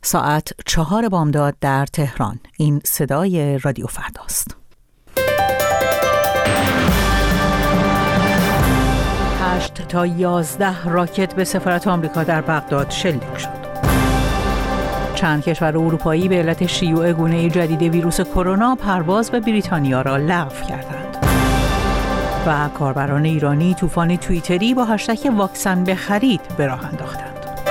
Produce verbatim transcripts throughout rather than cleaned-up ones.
ساعت چهار بامداد در تهران. این صدای رادیو فرداست. هشت تا یازده راکت به سفارت آمریکا در بغداد شلیک شد. چند کشور اروپایی به علت شیوع گونه جدید ویروس کرونا پرواز به بریتانیا را لغو کردند. و کاربران ایرانی طوفان توییتری با هشتگ واکسن بخرید به راه انداختند.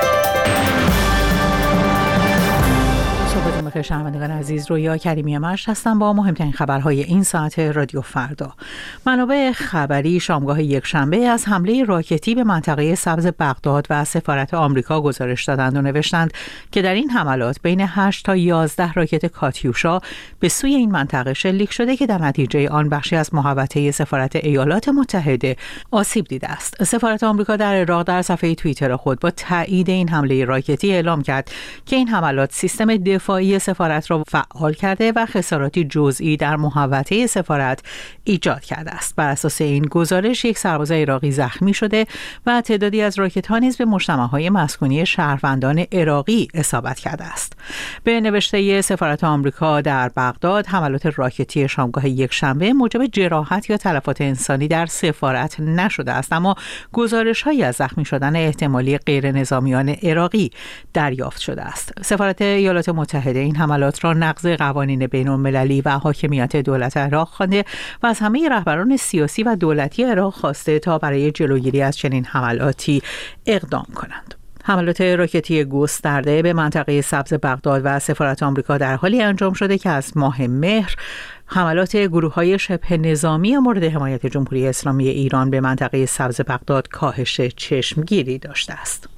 صبحتون بخیر شنوندگان عزیز، رویا کریمی مشت هستم با مهمترین خبرهای این ساعت رادیو فردا. منابع خبری شامگاه یکشنبه از حمله راکتی به منطقه سبز بغداد و سفارت آمریکا گزارش دادند و نوشتند که در این حملات بین هشت تا یازده راکت کاتیوشا به سوی این منطقه شلیک شده که در نتیجه آن بخشی از محوطه سفارت ایالات متحده آسیب دیده است. سفارت آمریکا در عراق در صفحه توییتر خود با تایید این حمله راکتی اعلام کرد که این حملات سیستم دفاعی سفارت را فعال کرده و خساراتی جزئی در محوطه سفارت ایجاد کرده است. بر اساس این گزارش یک سرباز عراقی زخمی شده و تعدادی از راکت‌ها نیز به مجتمع‌های مسکونی شهروندان عراقی اصابت کرده است. به نوشته سفارت آمریکا در بغداد، حملات راکتی شامگاه یکشنبه موجب جراحت یا تلفات انسانی در سفارت نشده است، اما گزارش‌هایی از زخمی شدن احتمالی غیر نظامیان عراقی دریافت شده است. سفارت ایالات متحده این حملات را نقض قوانین بین‌المللی و حاکمیت دولت عراق خوانده و از همه رهبران سیاسی و دولتی عراق خواسته تا برای جلوگیری از چنین حملاتی اقدام کنند. حملات راکتی گسترده به منطقه سبز بغداد و سفارت آمریکا در حالی انجام شده که از ماه مهر حملات گروه‌های شبه نظامی مورد حمایت جمهوری اسلامی ایران به منطقه سبز بغداد کاهش چشمگیری داشته است.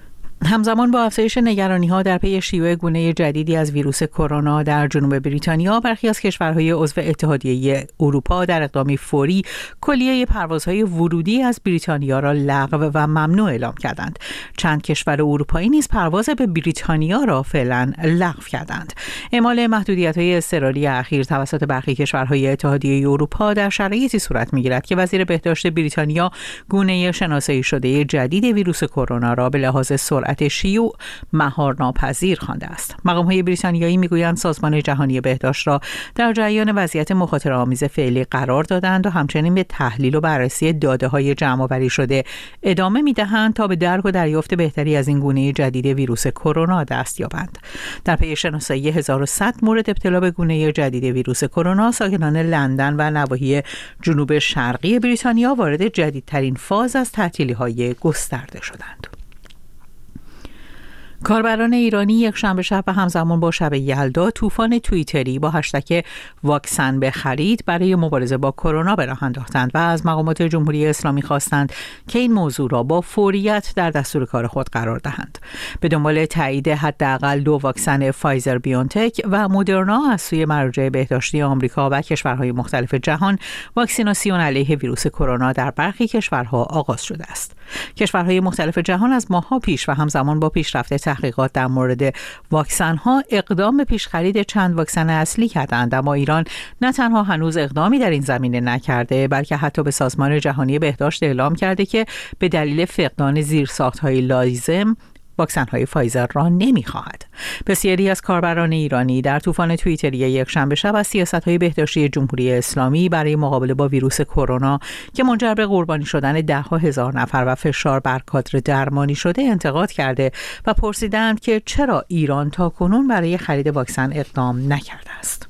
همزمان با افزایش نگرانی‌ها در پی شیوع گونه جدیدی از ویروس کرونا در جنوب بریتانیا، برخی از کشورهای عضو اتحادیه اروپا در اقدامی فوری کلیه پروازهای ورودی از بریتانیا را لغو و ممنوع اعلام کردند. چند کشور اروپایی نیز پرواز به بریتانیا را فعلا لغو کردند. اعمال محدودیت‌های اضطراری اخیر توسط برخی کشورهای اتحادیه اروپا در شرایطی صورت می‌گیرد که وزیر بهداشت بریتانیا گونه شناسایی شده جدید ویروس کرونا را به لحاظ سرعت شیوع مهار ناپذیر خوانده است. مقام‌های بریتانیایی میگویند سازمان جهانی بهداشت را در جریان وضعیت مخاطره‌آمیز فعلی قرار دادند و همچنین به تحلیل و بررسی داده‌های جمع‌آوری شده ادامه می‌دهند تا به درک و دریافت بهتری از این گونه جدید ویروس کرونا دست یابند. در پی شناسایی هزار و صد مورد ابتلا به گونه جدید ویروس کرونا، ساکنان لندن و نواحی جنوب شرقی بریتانیا وارد جدیدترین فاز از تعطیلی‌های گسترده شدند. کاربران ایرانی یک شنبه شب و همزمان با شب یلدا طوفان توییتری با هشتگ واکسن بخرید برای مبارزه با کرونا به راه انداختند و از مقامات جمهوری اسلامی خواستند که این موضوع را با فوریت در دستور کار خود قرار دهند. به دنبال تایید حداقل دو واکسن فایزر بیونتک و مدرنا از سوی مراجع بهداشتی آمریکا و کشورهای مختلف جهان، واکسیناسیون علیه ویروس کرونا در برخی کشورها آغاز شده است. کشورهای مختلف جهان از ماه‌ها پیش و همزمان با پیشرفت تحقیقات در مورد واکسن‌ها اقدام به پیش‌خرید چند واکسن اصلی کردند، اما ایران نه تنها هنوز اقدامی در این زمینه نکرده، بلکه حتی به سازمان جهانی بهداشت اعلام کرده که به دلیل فقدان زیرساخت‌های لازم واکسن‌های فایزر را نمی‌خواهد. بسیاری از کاربران ایرانی در طوفان توییتری یکشنبه شب از سیاست‌های بهداشتی جمهوری اسلامی برای مقابله با ویروس کرونا که منجر به قربانی شدن ده‌ها هزار نفر و فشار بر کادر درمانی شده انتقاد کرده و پرسیدند که چرا ایران تاکنون برای خرید واکسن اقدام نکرده است.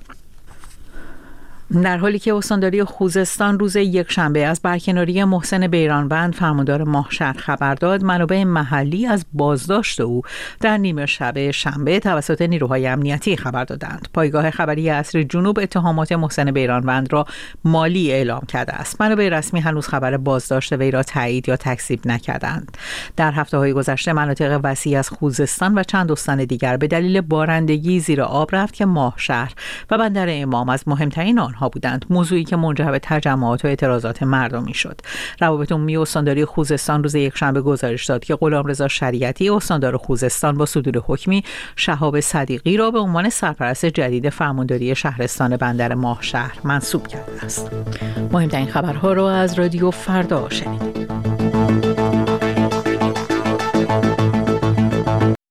در حالی که استانداری خوزستان روز یکشنبه از برکناری محسن بیرانوند فرماندار ماهشهر خبر داد، منابع محلی از بازداشت او در نیمه شب شنبه توسط نیروهای امنیتی خبر دادند. پایگاه خبری عصر جنوب اتهامات محسن بیرانوند را مالی اعلام کرده است. منابع رسمی هنوز خبر بازداشت وی را تایید یا تکذیب نکردند. در هفته‌های گذشته مناطق وسیع از خوزستان و چند استان دیگر به دلیل بارندگی زیر آب رفت که ماهشهر و بندر امام از مهمترین آنها بودند، موضوعی که منجر به تجمعات و اعتراضات مردمی شد. روابط عمومی استانداری خوزستان روز یکشنبه گزارش داد که غلامرضا شریعتی استاندار خوزستان با صدور حکمی شهاب صدیقی را به عنوان سرپرست جدید فرمانداری شهرستان بندر ماهشهر منصوب کرده است. مهمترین خبرها را از رادیو فردا شنیدید.